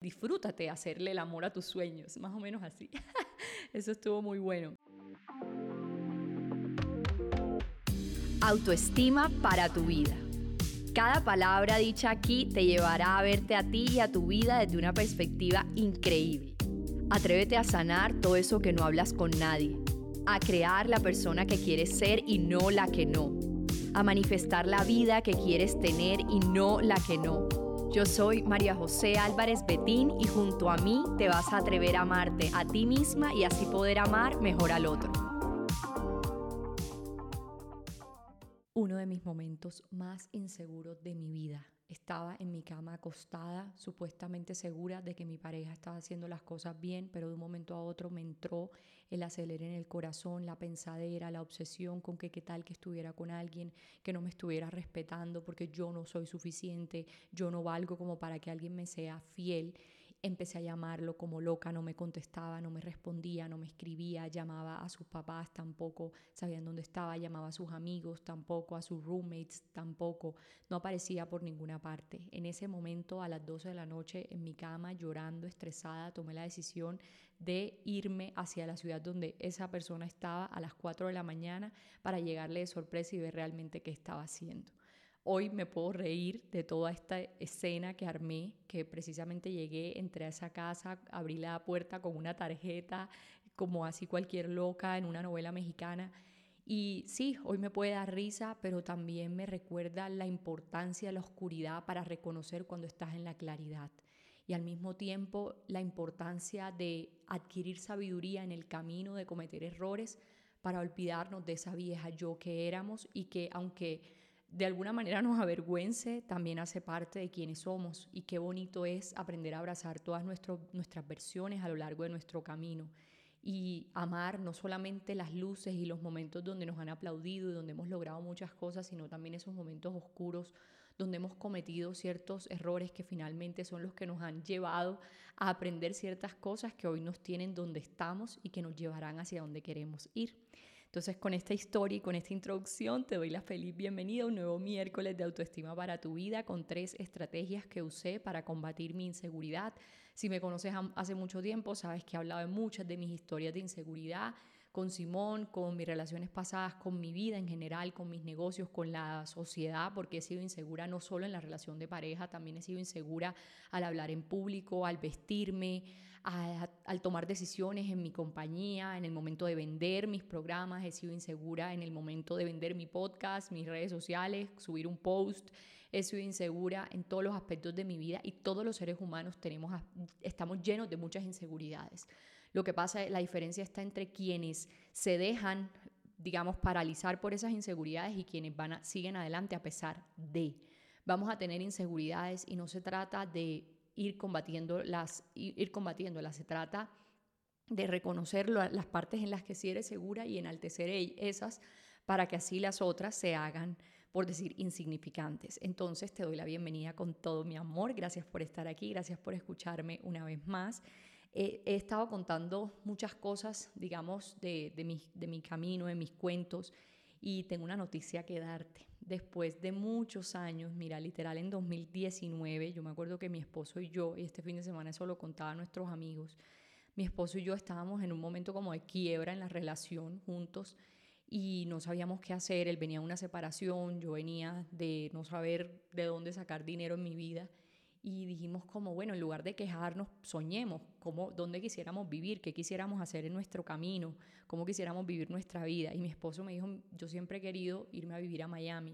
disfrútate hacerle el amor a tus sueños, más o menos así. Eso estuvo muy bueno. Autoestima para tu vida. Cada palabra dicha aquí te llevará a verte a ti y a tu vida desde una perspectiva increíble. Atrévete a sanar todo eso que no hablas con nadie, a crear la persona que quieres ser y no la que no, a manifestar la vida que quieres tener y no la que no. Yo soy María José Álvarez Betín y junto a mí te vas a atrever a amarte a ti misma y así poder amar mejor al otro. Uno de mis momentos más inseguros de mi vida. Estaba en mi cama acostada, supuestamente segura de que mi pareja estaba haciendo las cosas bien, pero de un momento a otro me entró el acelere en el corazón, la pensadera, la obsesión con que qué tal que estuviera con alguien que no me estuviera respetando porque yo no soy suficiente, yo no valgo como para que alguien me sea fiel. Empecé a llamarlo como loca, no me contestaba, no me respondía, no me escribía, llamaba a sus papás, tampoco sabían dónde estaba, llamaba a sus amigos, tampoco, a sus roommates, tampoco, no aparecía por ninguna parte. En ese momento, a las 12 de la noche, en mi cama, llorando, estresada, tomé la decisión de irme hacia la ciudad donde esa persona estaba a las 4 de la mañana para llegarle de sorpresa y ver realmente qué estaba haciendo. Hoy me puedo reír de toda esta escena que armé, que precisamente llegué, entré a esa casa, abrí la puerta con una tarjeta, como así cualquier loca en una novela mexicana. Y sí, hoy me puede dar risa, pero también me recuerda la importancia de la oscuridad para reconocer cuando estás en la claridad. Y al mismo tiempo la importancia de adquirir sabiduría en el camino, de cometer errores para olvidarnos de esa vieja yo que éramos y que aunque de alguna manera nos avergüence, también hace parte de quienes somos. Y qué bonito es aprender a abrazar todas nuestras versiones a lo largo de nuestro camino y amar no solamente las luces y los momentos donde nos han aplaudido y donde hemos logrado muchas cosas, sino también esos momentos oscuros donde hemos cometido ciertos errores que finalmente son los que nos han llevado a aprender ciertas cosas que hoy nos tienen donde estamos y que nos llevarán hacia donde queremos ir. Entonces, con esta historia y con esta introducción te doy la feliz bienvenida a un nuevo miércoles de autoestima para tu vida con 3 estrategias que usé para combatir mi inseguridad. Si me conoces hace mucho tiempo, sabes que he hablado de muchas de mis historias de inseguridad con Simón, con mis relaciones pasadas, con mi vida en general, con mis negocios, con la sociedad, porque he sido insegura no solo en la relación de pareja, también he sido insegura al hablar en público, al vestirme, al tomar decisiones en mi compañía, en el momento de vender mis programas, he sido insegura en el momento de vender mi podcast, mis redes sociales, subir un post, he sido insegura en todos los aspectos de mi vida y todos los seres humanos estamos llenos de muchas inseguridades. Lo que pasa, la diferencia está entre quienes se dejan, digamos, paralizar por esas inseguridades y quienes siguen adelante a pesar de. Vamos a tener inseguridades y no se trata de ir combatiéndolas, se trata de reconocer las partes en las que sí eres segura y enaltecer esas para que así las otras se hagan, por decir, insignificantes. Entonces te doy la bienvenida con todo mi amor. Gracias por estar aquí, gracias por escucharme una vez más. He estado contando muchas cosas, digamos, de mi camino, de mis cuentos, y tengo una noticia que darte. Después de muchos años, mira, literal en 2019, yo me acuerdo que mi esposo y yo, y este fin de semana eso lo contaba a nuestros amigos, mi esposo y yo estábamos en un momento como de quiebra en la relación juntos y no sabíamos qué hacer. Él venía de una separación, yo venía de no saber de dónde sacar dinero en mi vida. Y dijimos como, bueno, en lugar de quejarnos, soñemos dónde quisiéramos vivir, qué quisiéramos hacer en nuestro camino, cómo quisiéramos vivir nuestra vida. Y mi esposo me dijo, yo siempre he querido irme a vivir a Miami.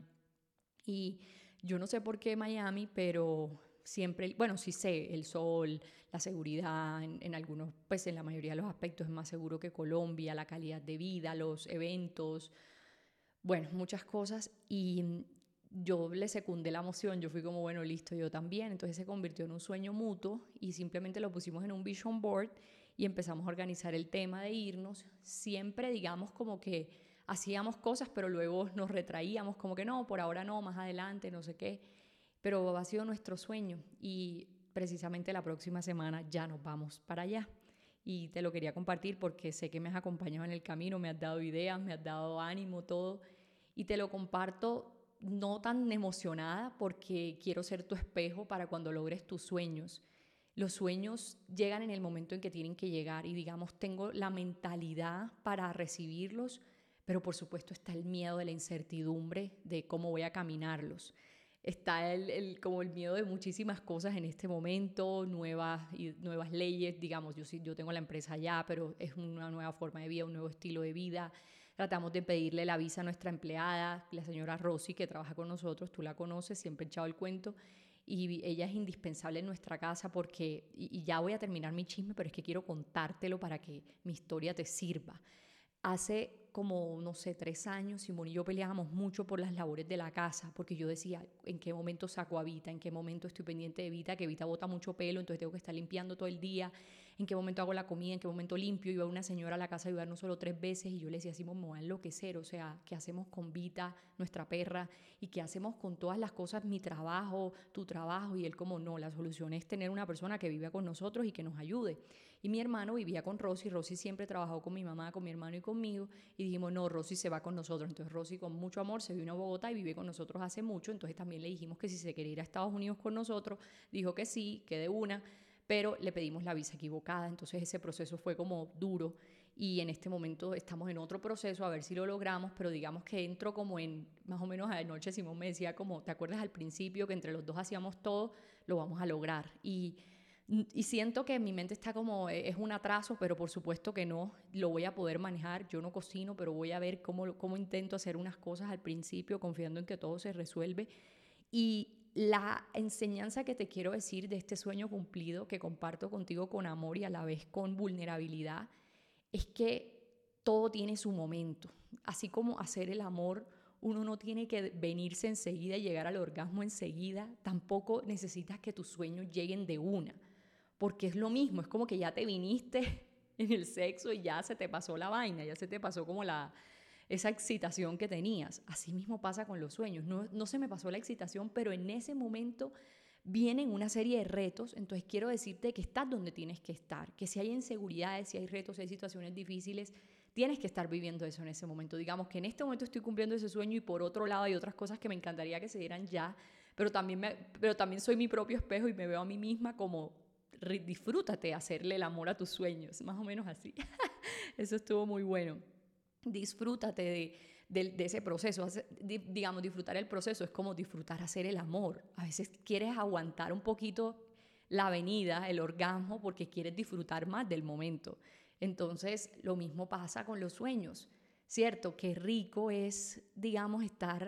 Y yo no sé por qué Miami, pero siempre, bueno, sí sé, el sol, la seguridad, en algunos, pues en la mayoría de los aspectos es más seguro que Colombia, la calidad de vida, los eventos, bueno, muchas cosas. Y yo le secundé la emoción, yo fui como, bueno, listo, yo también. Entonces se convirtió en un sueño mutuo y simplemente lo pusimos en un vision board y empezamos a organizar el tema de irnos. Siempre, digamos, como que hacíamos cosas, pero luego nos retraíamos, como que no, por ahora no, más adelante, no sé qué. Pero ha sido nuestro sueño y precisamente la próxima semana ya nos vamos para allá. Y te lo quería compartir porque sé que me has acompañado en el camino, me has dado ideas, me has dado ánimo, todo. Y te lo comparto no tan emocionada porque quiero ser tu espejo para cuando logres tus sueños. Los sueños llegan en el momento en que tienen que llegar y digamos, tengo la mentalidad para recibirlos, pero por supuesto está el miedo de la incertidumbre de cómo voy a caminarlos. Está como el miedo de muchísimas cosas en este momento, nuevas leyes, digamos, yo tengo la empresa ya, pero es una nueva forma de vida, un nuevo estilo de vida. Tratamos de pedirle la visa a nuestra empleada, la señora Rosy, que trabaja con nosotros, tú la conoces, siempre he echado el cuento, y ella es indispensable en nuestra casa porque, y ya voy a terminar mi chisme, pero es que quiero contártelo para que mi historia te sirva. Hace como, no sé, 3 años, Simón y yo peleábamos mucho por las labores de la casa, porque yo decía, ¿en qué momento saco a Vita? ¿En qué momento estoy pendiente de Vita? Que Vita bota mucho pelo, entonces tengo que estar limpiando todo el día. ¿En qué momento hago la comida? ¿En qué momento limpio? Iba una señora a la casa a ayudarnos solo 3 veces y yo le decía, Simón, me voy a enloquecer. O sea, ¿qué hacemos con Vita, nuestra perra? ¿Y qué hacemos con todas las cosas, mi trabajo, tu trabajo? Y él como, no, la solución es tener una persona que viva con nosotros y que nos ayude. Y mi hermano vivía con Rosy. Rosy siempre trabajó con mi mamá, con mi hermano y conmigo. Y dijimos, no, Rosy se va con nosotros. Entonces Rosy con mucho amor se vino a Bogotá y vive con nosotros hace mucho. Entonces también le dijimos que si se quería ir a Estados Unidos con nosotros, dijo que sí, que de una, pero le pedimos la visa equivocada. Entonces ese proceso fue como duro y en este momento estamos en otro proceso a ver si lo logramos, pero digamos que entro como en, más o menos anoche Simón me decía como, ¿te acuerdas al principio que entre los dos hacíamos todo? Lo vamos a lograr. Y siento que en mi mente está como, es un atraso, pero por supuesto que no, lo voy a poder manejar. Yo no cocino, pero voy a ver cómo intento hacer unas cosas al principio, confiando en que todo se resuelve. Y la enseñanza que te quiero decir de este sueño cumplido, que comparto contigo con amor y a la vez con vulnerabilidad, es que todo tiene su momento. Así como hacer el amor, uno no tiene que venirse enseguida y llegar al orgasmo enseguida, tampoco necesitas que tus sueños lleguen de una, porque es lo mismo, es como que ya te viniste en el sexo y ya se te pasó la vaina, ya se te pasó como esa excitación que tenías. Así mismo pasa con los sueños, no se me pasó la excitación, pero en ese momento vienen una serie de retos, entonces quiero decirte que estás donde tienes que estar, que si hay inseguridades, si hay retos, si hay situaciones difíciles, tienes que estar viviendo eso en ese momento. Digamos que en este momento estoy cumpliendo ese sueño y por otro lado hay otras cosas que me encantaría que se dieran ya, pero también soy mi propio espejo y me veo a mí misma como disfrútate hacerle el amor a tus sueños, más o menos así. Eso estuvo muy bueno. Disfrútate de ese proceso, digamos, disfrutar el proceso es como disfrutar hacer el amor. A veces quieres aguantar un poquito la avenida, el orgasmo, porque quieres disfrutar más del momento. Entonces, lo mismo pasa con los sueños, ¿cierto? Qué rico es, digamos,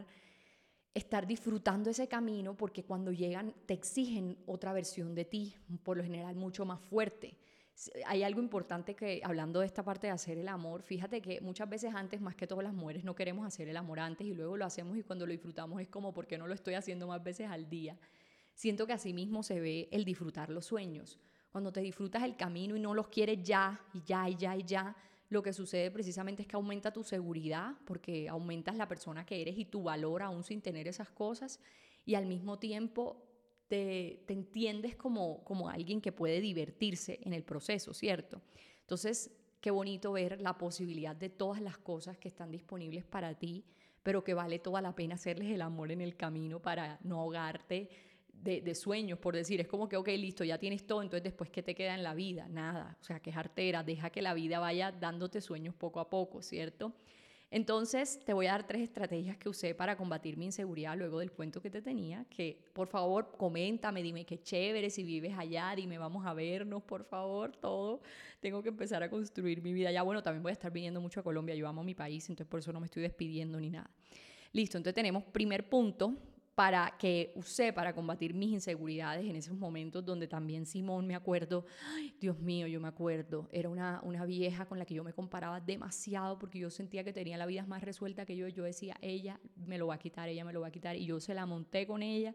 estar disfrutando ese camino porque cuando llegan te exigen otra versión de ti, por lo general mucho más fuerte. Hay algo importante que, hablando de esta parte de hacer el amor, fíjate que muchas veces antes, más que todas las mujeres, no queremos hacer el amor antes y luego lo hacemos y cuando lo disfrutamos es como, ¿por qué no lo estoy haciendo más veces al día? Siento que así mismo se ve el disfrutar los sueños. Cuando te disfrutas el camino y no los quieres ya, y ya, y ya, y ya, lo que sucede precisamente es que aumenta tu seguridad, porque aumentas la persona que eres y tu valor aún sin tener esas cosas, y al mismo tiempo te entiendes como alguien que puede divertirse en el proceso, ¿cierto? Entonces, qué bonito ver la posibilidad de todas las cosas que están disponibles para ti, pero que vale toda la pena hacerles el amor en el camino para no ahogarte de sueños, por decir, es como que, ok, listo, ya tienes todo, entonces después, ¿qué te queda en la vida? Nada, o sea, que es artera, deja que la vida vaya dándote sueños poco a poco, ¿cierto? Entonces, te voy a dar 3 estrategias que usé para combatir mi inseguridad luego del cuento que te tenía, que por favor, coméntame, dime qué chévere, si vives allá, dime, vamos a vernos, por favor, todo. Tengo que empezar a construir mi vida. Ya, bueno, también voy a estar viniendo mucho a Colombia, yo amo mi país, entonces por eso no me estoy despidiendo ni nada. Listo, entonces tenemos primer punto que usé para combatir mis inseguridades en esos momentos donde también Simón, me acuerdo, ay, Dios mío, yo me acuerdo, era una vieja con la que yo me comparaba demasiado porque yo sentía que tenía la vida más resuelta que yo decía, ella me lo va a quitar, ella me lo va a quitar, y yo se la monté con ella,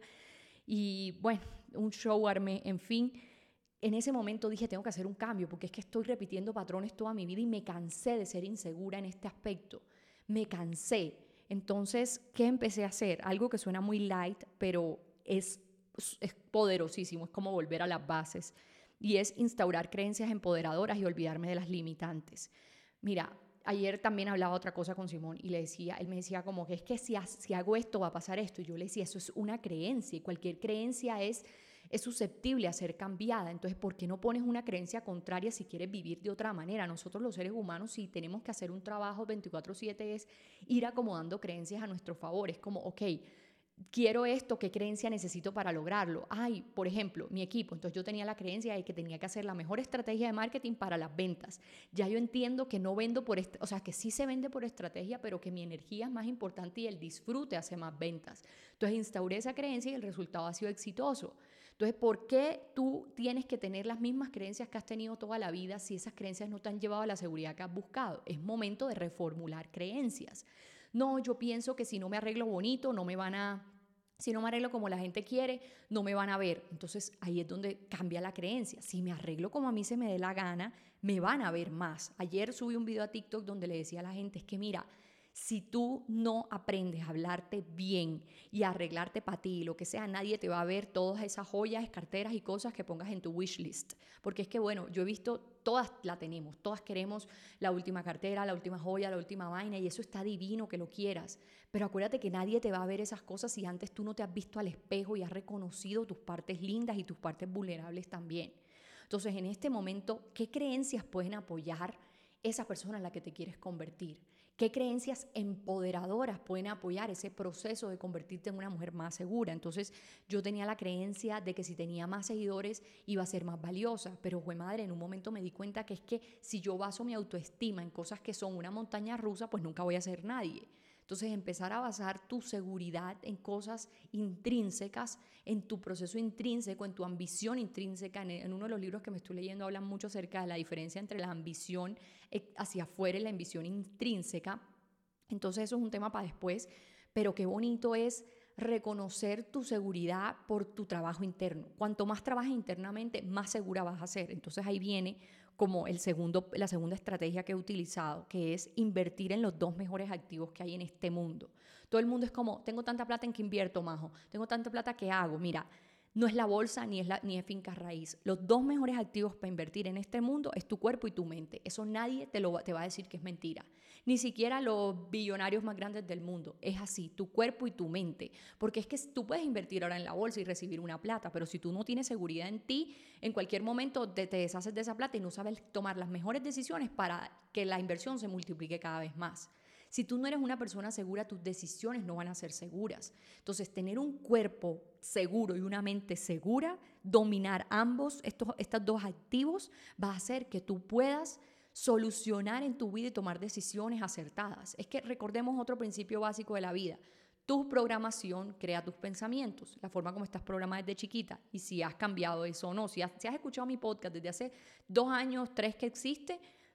y bueno, un show armé, en fin. En ese momento dije, tengo que hacer un cambio porque es que estoy repitiendo patrones toda mi vida y me cansé de ser insegura en este aspecto, me cansé. Entonces, ¿qué empecé a hacer? Algo que suena muy light, pero es poderosísimo, es como volver a las bases. Y es instaurar creencias empoderadoras y olvidarme de las limitantes. Mira, ayer también hablaba otra cosa con Simón y él me decía como que es que si hago esto va a pasar esto. Y yo le decía, eso es una creencia y cualquier creencia es es susceptible a ser cambiada. Entonces, ¿por qué no pones una creencia contraria si quieres vivir de otra manera? Nosotros los seres humanos, si tenemos que hacer un trabajo 24/7, es ir acomodando creencias a nuestro favor. Es como, ok, quiero esto, ¿qué creencia necesito para lograrlo? Ay, por ejemplo, mi equipo. Entonces yo tenía la creencia de que tenía que hacer la mejor estrategia de marketing para las ventas. Ya yo entiendo que no vendo o sea, que sí se vende por estrategia, pero que mi energía es más importante y el disfrute hace más ventas. Entonces instauré esa creencia y el resultado ha sido exitoso. Entonces, ¿por qué tú tienes que tener las mismas creencias que has tenido toda la vida si esas creencias no te han llevado a la seguridad que has buscado? Es momento de reformular creencias. No, yo pienso que si no me arreglo bonito, si no me arreglo como la gente quiere, no me van a ver. Entonces ahí es donde cambia la creencia. Si me arreglo como a mí se me dé la gana, me van a ver más. Ayer subí un video a TikTok donde le decía a la gente, es que mira, si tú no aprendes a hablarte bien y a arreglarte para ti, lo que sea, nadie te va a ver todas esas joyas, carteras y cosas que pongas en tu wish list. Porque es que, bueno, yo he visto, todas la tenemos, todas queremos la última cartera, la última joya, la última vaina, y eso está divino que lo quieras. Pero acuérdate que nadie te va a ver esas cosas si antes tú no te has visto al espejo y has reconocido tus partes lindas y tus partes vulnerables también. Entonces, en este momento, ¿qué creencias pueden apoyar esa persona en la que te quieres convertir? ¿Qué creencias empoderadoras pueden apoyar ese proceso de convertirte en una mujer más segura? Entonces, yo tenía la creencia de que si tenía más seguidores iba a ser más valiosa, pero jue madre, en un momento me di cuenta que es que si yo baso mi autoestima en cosas que son una montaña rusa, pues nunca voy a ser nadie. Entonces, empezar a basar tu seguridad en cosas intrínsecas, en tu proceso intrínseco, en tu ambición intrínseca. En uno de los libros que me estoy leyendo hablan mucho acerca de la diferencia entre la ambición hacia afuera y la ambición intrínseca. Entonces, eso es un tema para después, pero qué bonito es reconocer tu seguridad por tu trabajo interno. Cuanto más trabajes internamente, más segura vas a ser. Entonces, ahí viene como la segunda estrategia que he utilizado, que es invertir en los 2 mejores activos que hay en este mundo. Todo el mundo es como, tengo tanta plata, ¿en qué invierto, Majo? Tengo tanta plata, ¿qué hago? Mira, no es la bolsa ni es finca raíz. Los 2 mejores activos para invertir en este mundo es tu cuerpo y tu mente. Eso nadie te va a decir que es mentira. Ni siquiera los billonarios más grandes del mundo. Es así, tu cuerpo y tu mente. Porque es que tú puedes invertir ahora en la bolsa y recibir una plata, pero si tú no tienes seguridad en ti, en cualquier momento te deshaces de esa plata y no sabes tomar las mejores decisiones para que la inversión se multiplique cada vez más. Si tú no eres una persona segura, tus decisiones no van a ser seguras. Entonces, tener un cuerpo seguro y una mente segura, dominar estos 2 activos, va a hacer que tú puedas solucionar en tu vida y tomar decisiones acertadas. Es que recordemos otro principio básico de la vida. Tu programación crea tus pensamientos, la forma como estás programada desde chiquita, y si has cambiado eso o no. Si has escuchado mi podcast desde hace 2 años, 3 que existe,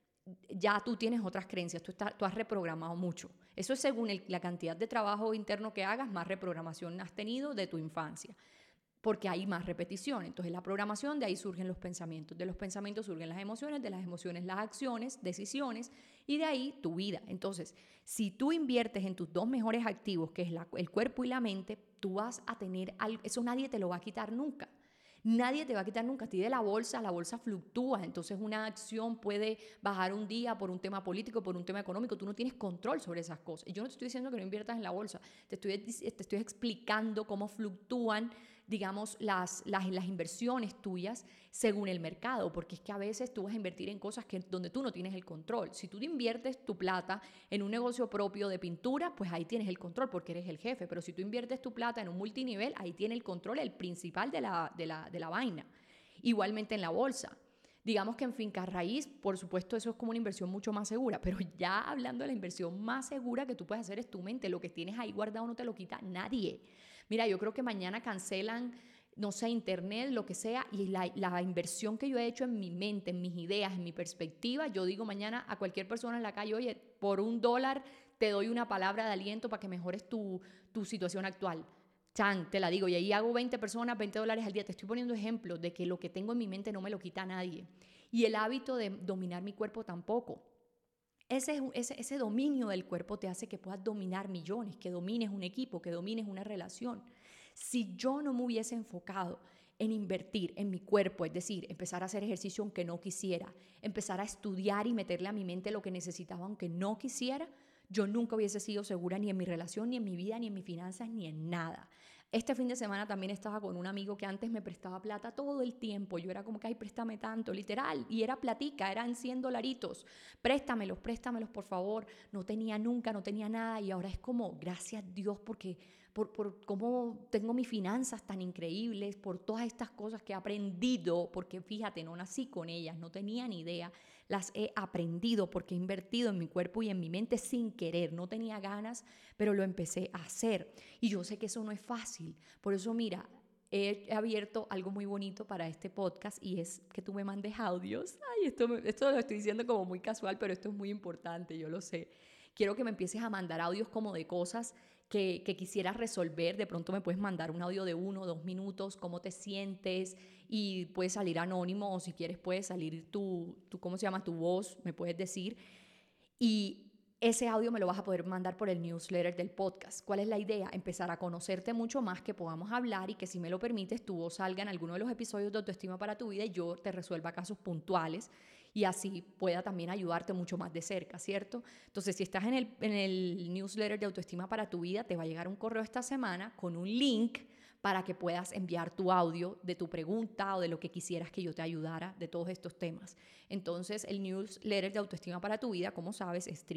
ya tú tienes otras creencias, tú has reprogramado mucho. Eso es según la cantidad de trabajo interno que hagas, más reprogramación has tenido de tu infancia, porque hay más repetición. Entonces la programación, de ahí surgen los pensamientos, de los pensamientos surgen las emociones, de las emociones las acciones, decisiones, y de ahí tu vida. Entonces, si tú inviertes en tus 2 mejores activos, que es el cuerpo y la mente, tú vas a tener algo, eso nadie te lo va a quitar nunca. Nadie te va a quitar nunca. A ti de la bolsa fluctúa. Entonces una acción puede bajar un día por un tema político, por un tema económico. Tú no tienes control sobre esas cosas. Y yo no te estoy diciendo que no inviertas en la bolsa. Te estoy explicando cómo fluctúan, digamos, las inversiones tuyas según el mercado. Porque es que a veces tú vas a invertir en cosas donde tú no tienes el control. Si tú inviertes tu plata en un negocio propio de pintura, pues ahí tienes el control porque eres el jefe. Pero si tú inviertes tu plata en un multinivel, ahí tiene el control el principal de la vaina. Igualmente en la bolsa. Digamos que en finca raíz, por supuesto, eso es como una inversión mucho más segura, pero ya hablando de la inversión más segura que tú puedes hacer es tu mente. Lo que tienes ahí guardado no te lo quita nadie. Mira, yo creo que mañana cancelan, no sé, internet, lo que sea, y la inversión que yo he hecho en mi mente, en mis ideas, en mi perspectiva, yo digo mañana a cualquier persona en la calle, oye, por $1 te doy una palabra de aliento para que mejores tu situación actual. Chan, te la digo, y ahí hago 20 personas, $20 al día. Te estoy poniendo ejemplos de que lo que tengo en mi mente no me lo quita nadie. Y el hábito de dominar mi cuerpo tampoco. Ese dominio del cuerpo te hace que puedas dominar millones, que domines un equipo, que domines una relación. Si yo no me hubiese enfocado en invertir en mi cuerpo, es decir, empezar a hacer ejercicio aunque no quisiera, empezar a estudiar y meterle a mi mente lo que necesitaba aunque no quisiera, yo nunca hubiese sido segura ni en mi relación, ni en mi vida, ni en mis finanzas, ni en nada. Este fin de semana también estaba con un amigo que antes me prestaba plata todo el tiempo. Yo era como que, ay, préstame tanto, literal. Y era platica, eran $100. Préstamelos, por favor. No tenía nunca, no tenía nada. Y ahora es como, gracias a Dios, porque por cómo tengo mis finanzas tan increíbles, por todas estas cosas que he aprendido, porque fíjate, no nací con ellas, no tenía ni idea. Las he aprendido porque he invertido en mi cuerpo y en mi mente sin querer. No tenía ganas, pero lo empecé a hacer. Y yo sé que eso no es fácil. Por eso, mira, he abierto algo muy bonito para este podcast y es que tú me mandes audios. Ay, esto lo estoy diciendo como muy casual, pero esto es muy importante, yo lo sé. Quiero que me empieces a mandar audios como de cosas que quisieras resolver. De pronto me puedes mandar un audio de 1 o 2 minutos, cómo te sientes, y puedes salir anónimo, o si quieres puedes salir ¿cómo se llama? Tu voz, me puedes decir. Y ese audio me lo vas a poder mandar por el newsletter del podcast. ¿Cuál es la idea? Empezar a conocerte mucho más, que podamos hablar y que, si me lo permites, tu voz salga en alguno de los episodios de Autoestima para tu vida y yo te resuelva casos puntuales y así pueda también ayudarte mucho más de cerca, ¿cierto? Entonces, si estás en el newsletter de Autoestima para tu vida, te va a llegar un correo esta semana con un link para que puedas enviar tu audio de tu pregunta o de lo que quisieras que yo te ayudara de todos estos temas. Entonces, el newsletter de Autoestima para tu vida, como sabes, es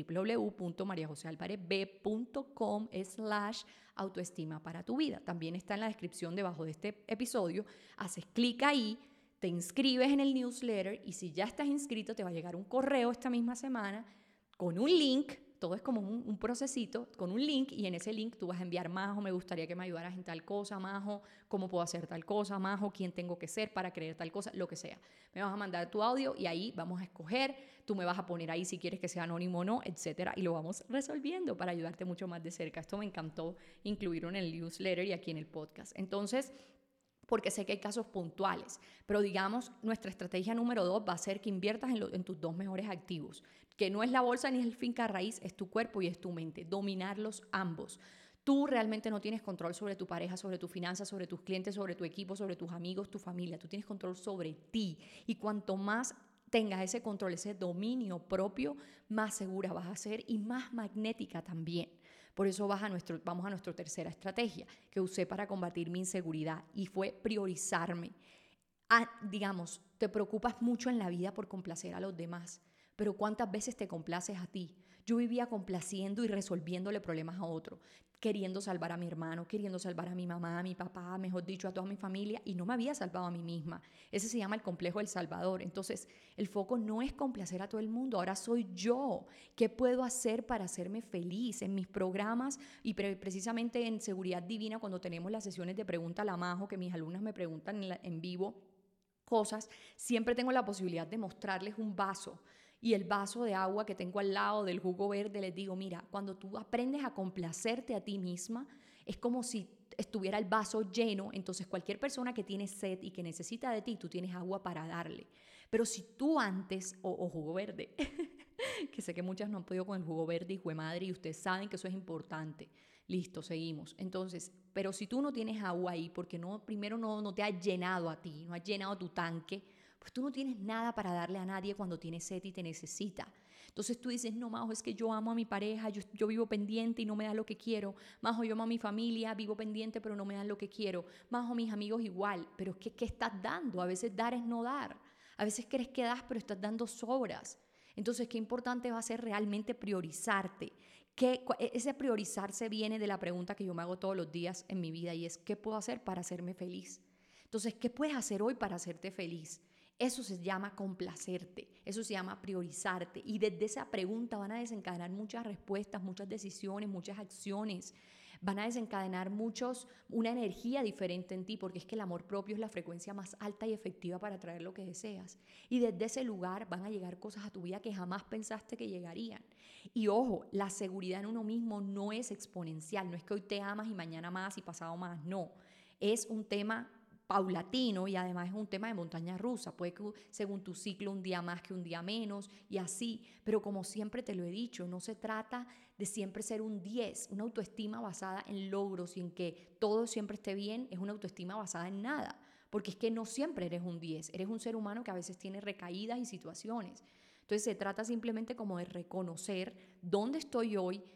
www.mariajosealvarez.com/autoestima para tu vida. También está en la descripción debajo de este episodio. Haces clic ahí, te inscribes en el newsletter y si ya estás inscrito te va a llegar un correo esta misma semana con un link. Todo es como un procesito con un link, y en ese link tú vas a enviar: Majo, me gustaría que me ayudaras en tal cosa, Majo, ¿cómo puedo hacer tal cosa? Majo, ¿quién tengo que ser para creer tal cosa? Lo que sea. Me vas a mandar tu audio y ahí vamos a escoger, tú me vas a poner ahí si quieres que sea anónimo o no, etcétera, y lo vamos resolviendo para ayudarte mucho más de cerca. Esto me encantó incluirlo en el newsletter y aquí en el podcast. Entonces, porque sé que hay casos puntuales, pero digamos, nuestra estrategia número 2 va a ser que inviertas en tus 2 mejores activos, que no es la bolsa ni es el finca raíz, es tu cuerpo y es tu mente, dominarlos ambos. Tú realmente no tienes control sobre tu pareja, sobre tus finanzas, sobre tus clientes, sobre tu equipo, sobre tus amigos, tu familia. Tú tienes control sobre ti, y cuanto más tengas ese control, ese dominio propio, más segura vas a ser y más magnética también. Por eso vamos a nuestra tercera estrategia que usé para combatir mi inseguridad, y fue priorizarme. Digamos, te preocupas mucho en la vida por complacer a los demás, pero ¿cuántas veces te complaces a ti? Yo vivía complaciendo y resolviéndole problemas a otro, queriendo salvar a mi hermano, queriendo salvar a mi mamá, a mi papá, mejor dicho, a toda mi familia, y no me había salvado a mí misma. Ese se llama el complejo del Salvador. Entonces, el foco no es complacer a todo el mundo, ahora soy yo. ¿Qué puedo hacer para hacerme feliz? En mis programas y precisamente en Seguridad Divina, cuando tenemos las sesiones de Pregunta a la Majo, que mis alumnas me preguntan en vivo cosas, siempre tengo la posibilidad de mostrarles un vaso, y el vaso de agua que tengo al lado del jugo verde, les digo: mira, cuando tú aprendes a complacerte a ti misma, es como si estuviera el vaso lleno. Entonces cualquier persona que tiene sed y que necesita de ti, tú tienes agua para darle. Pero si tú antes, o jugo verde, que sé que muchas no han podido con el jugo verde, hijo de madre, y ustedes saben que eso es importante. Listo, seguimos. Entonces, pero si tú no tienes agua ahí, porque primero no te has llenado a ti, no has llenado tu tanque, pues tú no tienes nada para darle a nadie cuando tienes sed y te necesita. Entonces tú dices: no, Majo, es que yo amo a mi pareja, yo vivo pendiente y no me da lo que quiero. Majo, yo amo a mi familia, vivo pendiente pero no me dan lo que quiero. Majo, mis amigos igual. Pero es que, ¿qué estás dando? A veces dar es no dar. A veces crees que das, pero estás dando sobras. Entonces, qué importante va a ser realmente priorizarte. Ese priorizarse viene de la pregunta que yo me hago todos los días en mi vida, y es: ¿qué puedo hacer para hacerme feliz? Entonces, ¿qué puedes hacer hoy para hacerte feliz? Eso se llama complacerte, eso se llama priorizarte, y desde esa pregunta van a desencadenar muchas respuestas, muchas decisiones, muchas acciones. Van a desencadenar una energía diferente en ti, porque es que el amor propio es la frecuencia más alta y efectiva para atraer lo que deseas. Y desde ese lugar van a llegar cosas a tu vida que jamás pensaste que llegarían. Y ojo, la seguridad en uno mismo no es exponencial, no es que hoy te amas y mañana más y pasado más, no. Es un tema paulatino, y además es un tema de montaña rusa. Puede que según tu ciclo un día más que un día menos y así, pero como siempre te lo he dicho, no se trata de siempre ser un 10. Una autoestima basada en logros y en que todo siempre esté bien es una autoestima basada en nada, porque es que no siempre eres un 10, eres un ser humano que a veces tiene recaídas y situaciones. Entonces se trata simplemente como de reconocer dónde estoy hoy,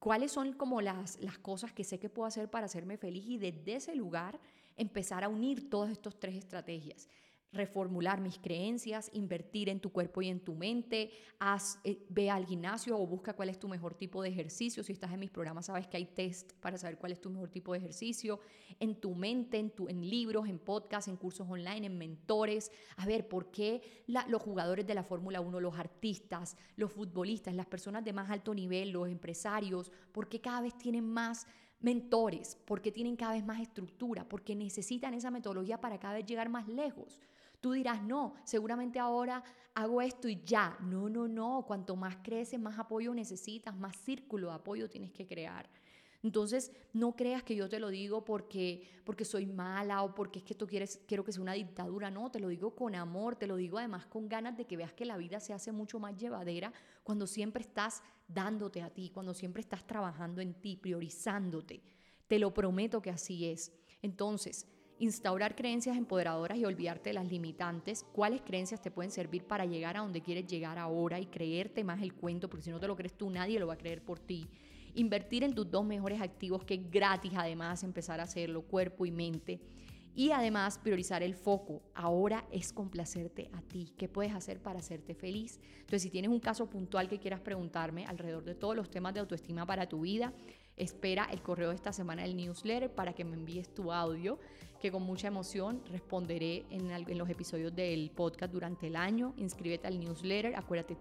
¿Cuáles son como las cosas que sé que puedo hacer para hacerme feliz? Y desde ese lugar empezar a unir todas estas 3 estrategias. Reformular mis creencias, invertir en tu cuerpo y en tu mente, ve al gimnasio o busca cuál es tu mejor tipo de ejercicio. Si estás en mis programas sabes que hay test para saber cuál es tu mejor tipo de ejercicio. En tu mente, en libros, en podcasts, en cursos online, en mentores. A ver, ¿por qué los jugadores de la Fórmula 1, los artistas, los futbolistas, las personas de más alto nivel, los empresarios, por qué cada vez tienen más mentores? ¿Por qué tienen cada vez más estructura? Porque necesitan esa metodología para cada vez llegar más lejos. Tú dirás, no, seguramente ahora hago esto y ya. No. Cuanto más creces, más apoyo necesitas, más círculo de apoyo tienes que crear. Entonces, no creas que yo te lo digo porque soy mala o porque es que quiero que sea una dictadura. No, te lo digo con amor, te lo digo además con ganas de que veas que la vida se hace mucho más llevadera cuando siempre estás dándote a ti, cuando siempre estás trabajando en ti, priorizándote. Te lo prometo que así es. Entonces, instaurar creencias empoderadoras y olvidarte de las limitantes. ¿Cuáles creencias te pueden servir para llegar a donde quieres llegar ahora y creerte más el cuento? Porque si no te lo crees tú, nadie lo va a creer por ti. Invertir en tus 2 mejores activos, que es gratis además empezar a hacerlo, cuerpo y mente. Y además priorizar el foco. Ahora es complacerte a ti. ¿Qué puedes hacer para hacerte feliz? Entonces, si tienes un caso puntual que quieras preguntarme alrededor de todos los temas de autoestima para tu vida, espera el correo de esta semana del newsletter para que me envíes tu audio, que con mucha emoción responderé en los episodios del podcast durante el año. Inscríbete al newsletter, acuérdate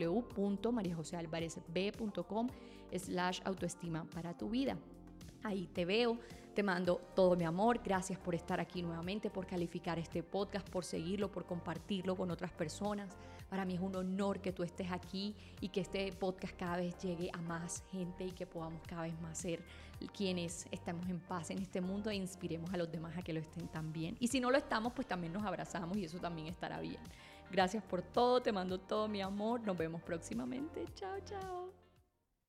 www.mariajosealvarezb.com/autoestima para tu vida. Ahí te veo, te mando todo mi amor. Gracias por estar aquí nuevamente, por calificar este podcast, por seguirlo, por compartirlo con otras personas. Para mí es un honor que tú estés aquí y que este podcast cada vez llegue a más gente y que podamos cada vez más ser quienes estamos en paz en este mundo e inspiremos a los demás a que lo estén también. Y si no lo estamos, pues también nos abrazamos y eso también estará bien. Gracias por todo, te mando todo mi amor. Nos vemos próximamente. Chao, chao.